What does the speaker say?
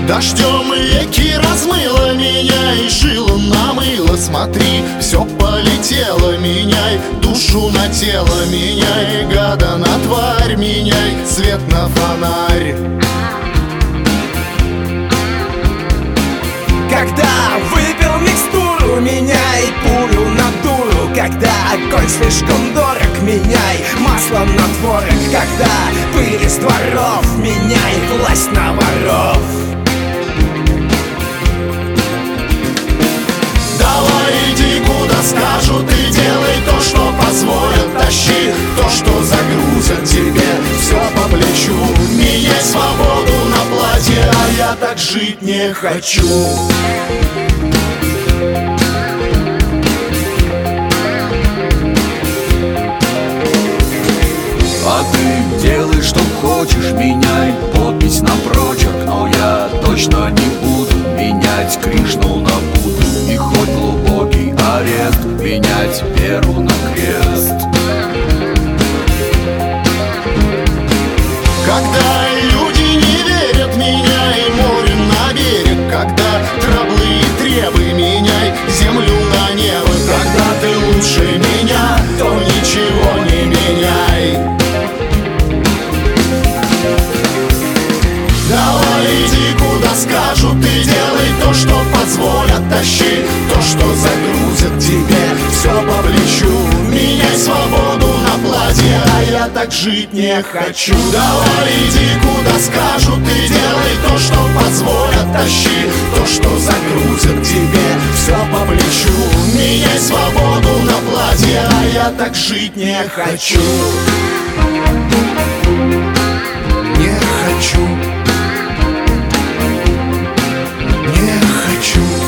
Дождем реки размыло меня и жилу намыло. Смотри, все полетело, меняй душу на тело, меняй гада на тварь, меняй свет на фонарь. Когда выпил микстуру, меняй пулю на дулю. Когда огонь слишком дорог, меняй масло на творог. Когда пыль из дворов, меняй власть на воров. Давай иди куда скажут и делай то, что позволят. Тащи то, что загрузят тебе все по плечу. Меняй свободу на платье, а я так жить не хочу. А ты делай, что хочешь, меняй подпись на прочерк. Но я точно не буду менять Кришну на Будду. И хоть глубокий арест, менять веру на крест. Когда люди не верят, меняй море на берег. Когда траблы и требы, меняй землю на небо. Когда ты лучше меня, то ничего не меняй. Давай иди куда скажут и делай то, что позволят. Тащи то, что загрузят тебе все по плечу. Меняй свободу на платье, а я так жить не хочу. Давай иди куда скажут и делай то, что позволят. Тащи то, что загрузят тебе все по плечу. Меняй свободу на платье, а я так жить не хочу. Не хочу. Не хочу.